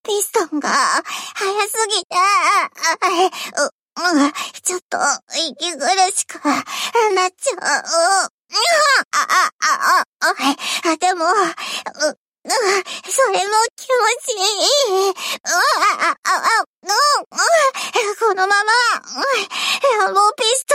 ピストンが早すぎて、ちょっと息苦しくなっちゃう。でも、それも気持ちいい。このまま、もうピス